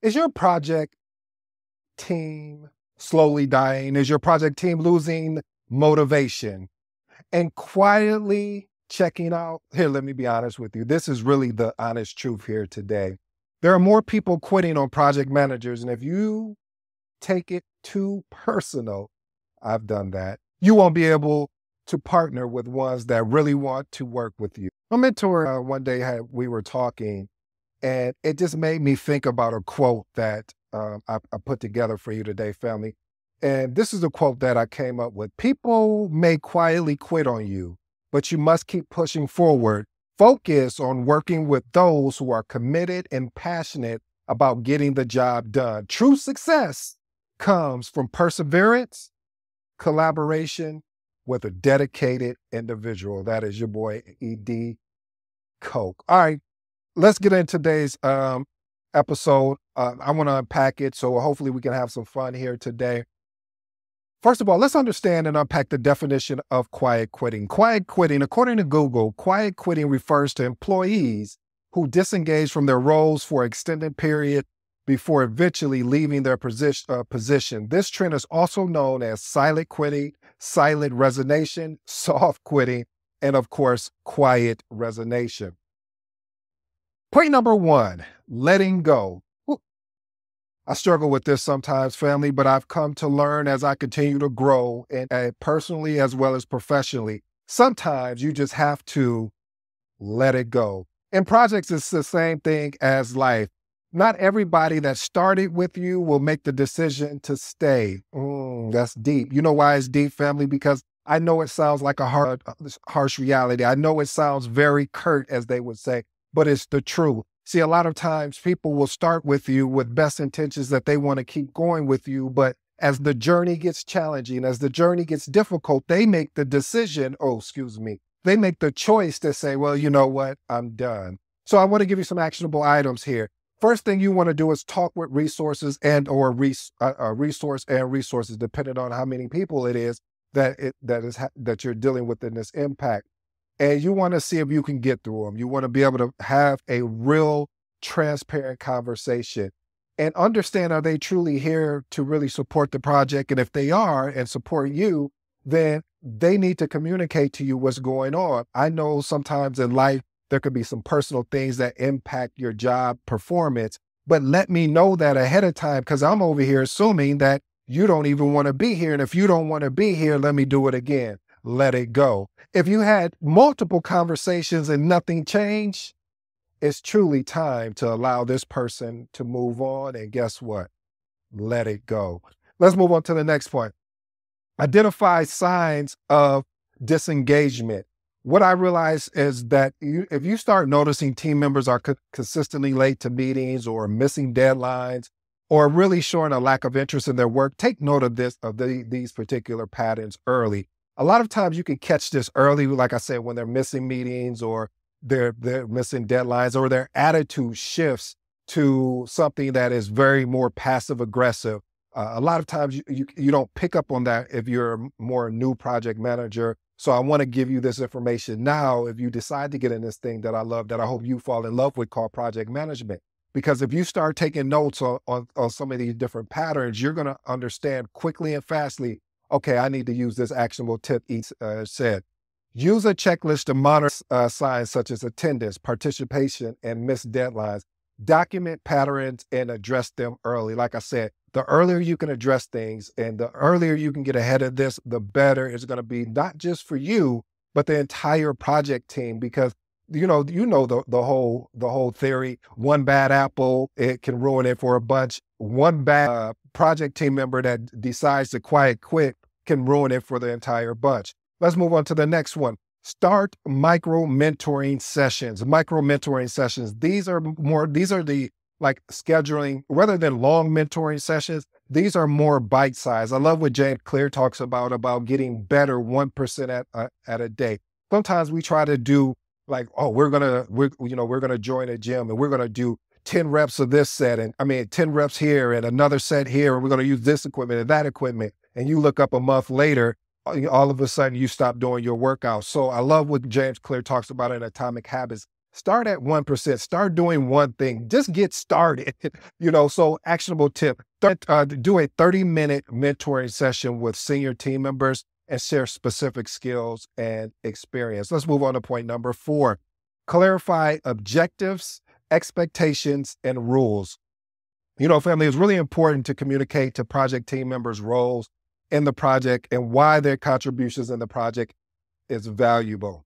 Is your project team slowly dying? Is your project team losing motivation and quietly checking out? Here, let me be honest with you. This is really the honest truth here today. There are more people quitting on project managers. And if you take it too personal, I've done that, you won't be able to partner with ones that really want to work with you. My mentor, one day we were talking, and it just made me think about a quote that I put together for you today, family. And this is a quote that I came up with. People may quietly quit on you, but you must keep pushing forward. Focus on working with those who are committed and passionate about getting the job done. True success comes from perseverance, collaboration with a dedicated individual. That is your boy, E.D. Koch. All right, let's get into today's episode. I want to unpack it, so hopefully we can have some fun here today. First of all, let's understand and unpack the definition of quiet quitting. Quiet quitting, according to Google, quiet quitting refers to employees who disengage from their roles for an extended period before eventually leaving their position. This trend is also known as silent quitting, silent resignation, soft quitting, and of course, quiet resignation. Point number one, letting go. I struggle with this sometimes, family, but I've come to learn as I continue to grow, and personally as well as professionally. Sometimes you just have to let it go. In projects, it's the same thing as life. Not everybody that started with you will make the decision to stay. That's deep. You know why it's deep, family? Because I know it sounds like a harsh reality. I know it sounds very curt, as they would say, but it's the truth. See, a lot of times people will start with you with best intentions that they want to keep going with you. But as the journey gets challenging, as the journey gets difficult, they make the decision, they make the choice to say, well, you know what, I'm done. So I want to give you some actionable items here. First thing you want to do is talk with resources or resources, depending on how many people it is that you're dealing with in this impact. And you want to see if you can get through them. You want to be able to have a real transparent conversation and understand, are they truly here to really support the project? And if they are and support you, then they need to communicate to you what's going on. I know sometimes in life, there could be some personal things that impact your job performance, but let me know that ahead of time, because I'm over here assuming that you don't even want to be here. And if you don't want to be here, let me do it again. Let it go. If you had multiple conversations and nothing changed, it's truly time to allow this person to move on. And guess what? Let it go. Let's move on to the next point. Identify signs of disengagement. What I realize is that if you start noticing team members are consistently late to meetings or missing deadlines or really showing a lack of interest in their work, take note of these particular patterns early. A lot of times you can catch this early, like I said, when they're missing meetings or they're missing deadlines or their attitude shifts to something that is very more passive aggressive. A lot of times you don't pick up on that if you're more a new project manager. So I want to give you this information now if you decide to get in this thing that I love, that I hope you fall in love with, called project management. Because if you start taking notes on some of these different patterns, you're going to understand quickly and fastly, okay, I need to use this actionable tip each said. Use a checklist to monitor signs such as attendance, participation, and missed deadlines. Document patterns and address them early. Like I said, the earlier you can address things and the earlier you can get ahead of this, the better it's going to be, not just for you, but the entire project team. Because you know the whole theory. One bad apple, it can ruin it for a bunch. One bad project team member that decides to quiet quit can ruin it for the entire bunch. Let's move on to the next one. Start micro mentoring sessions. These are the like scheduling, rather than long mentoring sessions. These are more bite-sized. I love what James Clear talks about getting better 1% at a day. Sometimes we try to do like, oh, we're gonna join a gym and we're gonna do 10 reps of this set, and 10 reps here and another set here, and we're gonna use this equipment and that equipment. And you look up a month later, all of a sudden you stop doing your workout. So I love what James Clear talks about in Atomic Habits. Start at 1%. Start doing one thing. Just get started. So actionable tip, do a 30-minute mentoring session with senior team members and share specific skills and experience. Let's move on to point number 4. Clarify objectives, expectations, and rules. Family, it's really important to communicate to project team members' roles in the project and why their contributions in the project is valuable.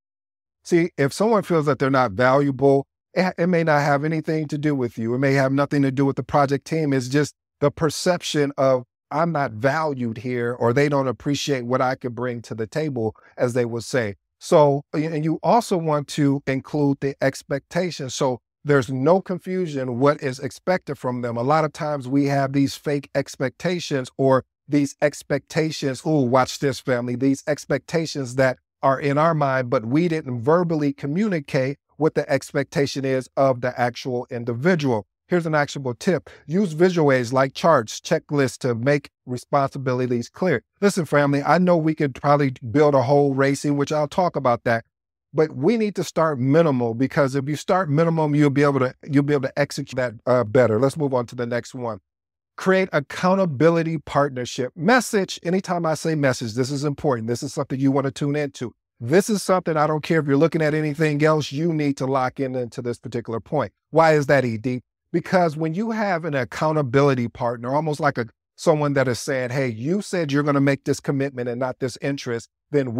See, if someone feels that they're not valuable, it may not have anything to do with you. It may have nothing to do with the project team. It's just the perception of I'm not valued here, or they don't appreciate what I could bring to the table, as they would say. So, and you also want to include the expectations. So there's no confusion what is expected from them. A lot of times we have these fake expectations, or these expectations. Oh, watch this, family. These expectations that are in our mind, but we didn't verbally communicate what the expectation is of the actual individual. Here's an actionable tip. Use visual aids like charts, checklists to make responsibilities clear. Listen, family, I know we could probably build a whole racing, which I'll talk about that, but we need to start minimal, because if you start minimum, you'll be able to execute that better. Let's move on to the next one. Create accountability partnership. Message. Anytime I say message, this is important. This is something you want to tune into. This is something, I don't care if you're looking at anything else, you need to lock into this particular point. Why is that, ED? Because when you have an accountability partner, almost like someone that is saying, hey, you said you're going to make this commitment and not this interest, then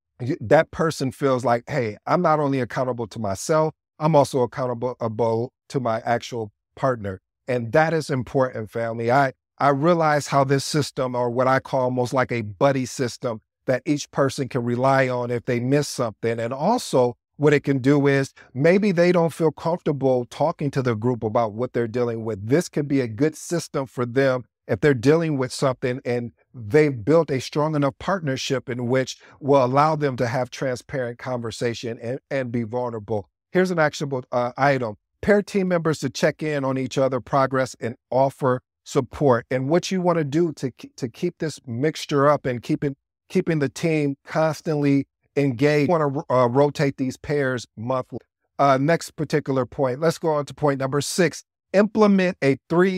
that person feels like, hey, I'm not only accountable to myself, I'm also accountable to my actual partner. And that is important, family. I realize how this system, or what I call almost like a buddy system, that each person can rely on if they miss something. And also what it can do is maybe they don't feel comfortable talking to the group about what they're dealing with. This could be a good system for them if they're dealing with something and they've built a strong enough partnership in which will allow them to have transparent conversation and be vulnerable. Here's an actionable item. Pair team members to check in on each other's progress and offer support. And what you want to do to keep this mixture up and keeping the team constantly engaged, you want to rotate these pairs monthly. Next particular point, let's go on to point number 6. Implement a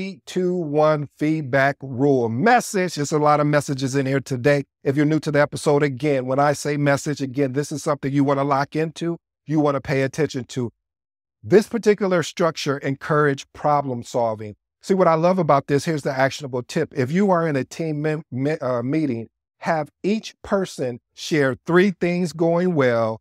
3-2-1 feedback rule. Message. There's a lot of messages in here today. If you're new to the episode, again, when I say message, again, this is something you want to lock into, you want to pay attention to. This particular structure encourages problem solving. See, what I love about this, here's the actionable tip. If you are in a team meeting, have each person share 3 things going well,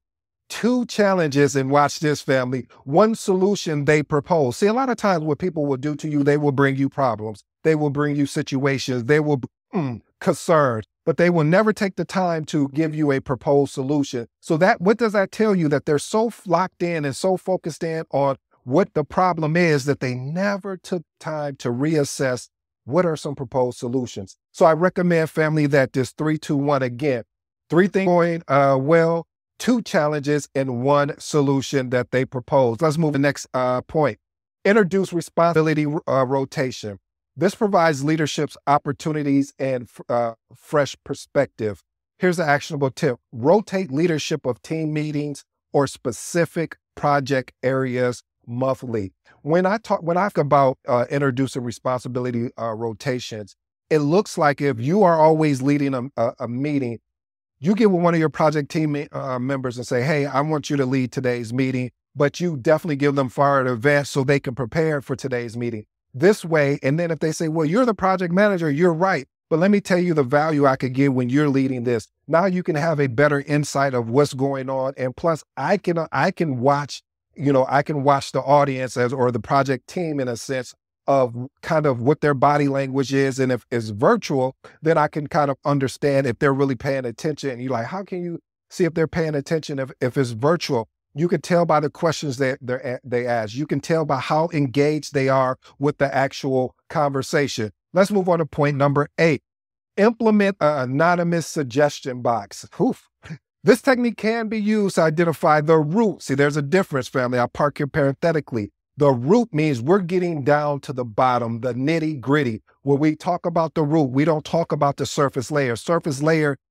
2 challenges, and watch this, family, 1 solution they propose. See, a lot of times what people will do to you, they will bring you problems. They will bring you situations. They will concerns, but they will never take the time to give you a proposed solution. So what does that tell you? That they're so locked in and so focused in on what the problem is that they never took time to reassess what are some proposed solutions. So I recommend, family, that this 3-2-1, again, 3 things going well, 2 challenges, and 1 solution that they propose. Let's move to the next point. Introduce responsibility rotation. This provides leadership's opportunities and fresh perspective. Here's an actionable tip. Rotate leadership of team meetings or specific project areas monthly. When I talk about introducing responsibility rotations, it looks like if you are always leading a meeting, you get with one of your project team members and say, hey, I want you to lead today's meeting, but you definitely give them far in advance so they can prepare for today's meeting. This way, and then if they say, well, you're the project manager, you're right, but let me tell you the value I could give when you're leading this. Now you can have a better insight of what's going on. And plus I can watch, I can watch the audience or the project team in a sense of kind of what their body language is. And if it's virtual, then I can kind of understand if they're really paying attention. And you're like, how can you see if they're paying attention if it's virtual? You can tell by the questions they ask. You can tell by how engaged they are with the actual conversation. Let's move on to point number 8. Implement an anonymous suggestion box. Oof. This technique can be used to identify the root. See, there's a difference, family. I'll park here parenthetically. The root means we're getting down to the bottom, the nitty gritty. When we talk about the root, we don't talk about the surface layer. Surface layer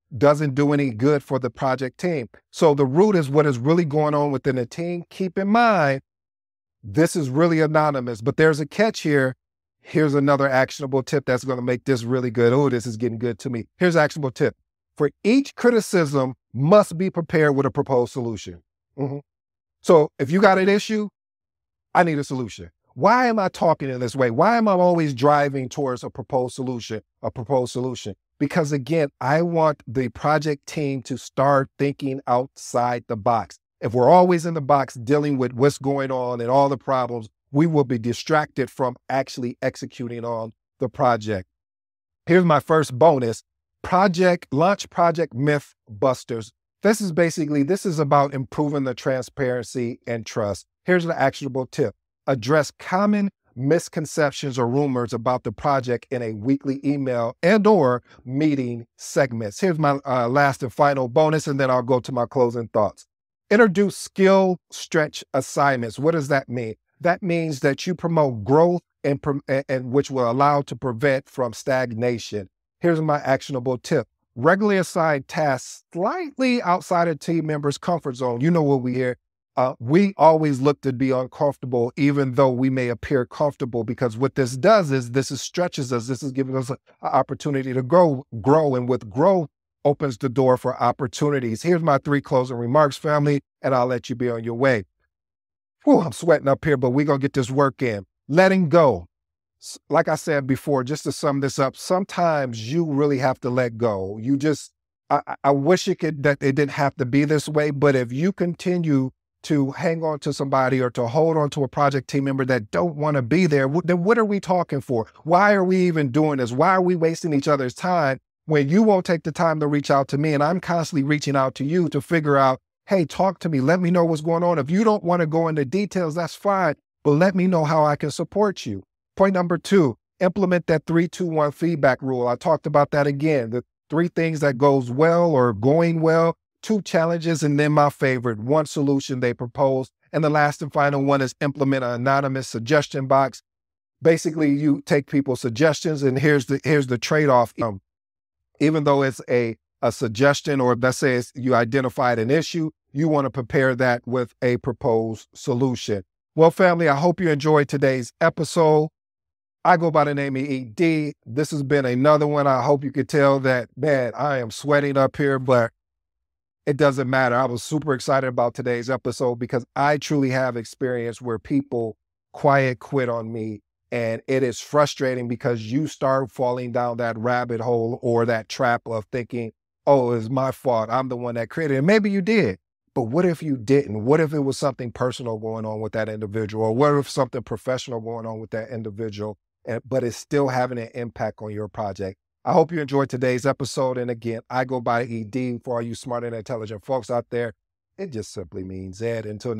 doesn't do any good for the project team. So the root is what is really going on within the team. Keep in mind, this is really anonymous, but there's a catch here. Here's another actionable tip that's going to make this really good. Oh, this is getting good to me. Here's an actionable tip. For each criticism must be prepared with a proposed solution. So if you got an issue, I need a solution. Why am I talking in this way? Why am I always driving towards a proposed solution? Because again, I want the project team to start thinking outside the box. If we're always in the box dealing with what's going on and all the problems, we will be distracted from actually executing on the project. Here's my first bonus. Launch Project Myth Busters. This is about improving the transparency and trust. Here's the actionable tip. Address common misconceptions or rumors about the project in a weekly email and/or meeting segments. Here's my last and final bonus, and then I'll go to my closing thoughts. Introduce skill stretch assignments. What does that mean? That means that you promote growth and which will allow to prevent from stagnation. Here's my actionable tip. Regularly assign tasks slightly outside of team members' comfort zone. You know what we hear. We always look to be uncomfortable, even though we may appear comfortable, because what this does is stretches us. This is giving us an opportunity to grow, and with growth opens the door for opportunities. Here's my 3 closing remarks, family, and I'll let you be on your way. Whew, I'm sweating up here, but we're going to get this work in. Letting go. Like I said before, just to sum this up, sometimes you really have to let go. I wish that it didn't have to be this way, but if you continue to hang on to somebody or to hold on to a project team member that don't want to be there, then what are we talking for? Why are we even doing this? Why are we wasting each other's time when you won't take the time to reach out to me and I'm constantly reaching out to you to figure out, hey, talk to me. Let me know what's going on. If you don't want to go into details, that's fine, but let me know how I can support you. Point number 2, implement that 3-2-1 feedback rule. I talked about that again. The 3 things that goes well or going well, 2 challenges, and then my favorite, 1 solution they propose. And the last and final one is implement an anonymous suggestion box. Basically, you take people's suggestions, and here's the trade-off. Even though it's a suggestion, or let's say you identified an issue, you want to prepare that with a proposed solution. Well, family, I hope you enjoyed today's episode. I go by the name of ED. This has been another one. I hope you could tell that, man, I am sweating up here, but it doesn't matter. I was super excited about today's episode because I truly have experience where people quiet quit on me. And it is frustrating because you start falling down that rabbit hole or that trap of thinking, oh, it's my fault. I'm the one that created it. Maybe you did. But what if you didn't? What if it was something personal going on with that individual? Or what if something professional going on with that individual, but it's still having an impact on your project? I hope you enjoyed today's episode. And again, I go by ED. For all you smart and intelligent folks out there, it just simply means Ed. Until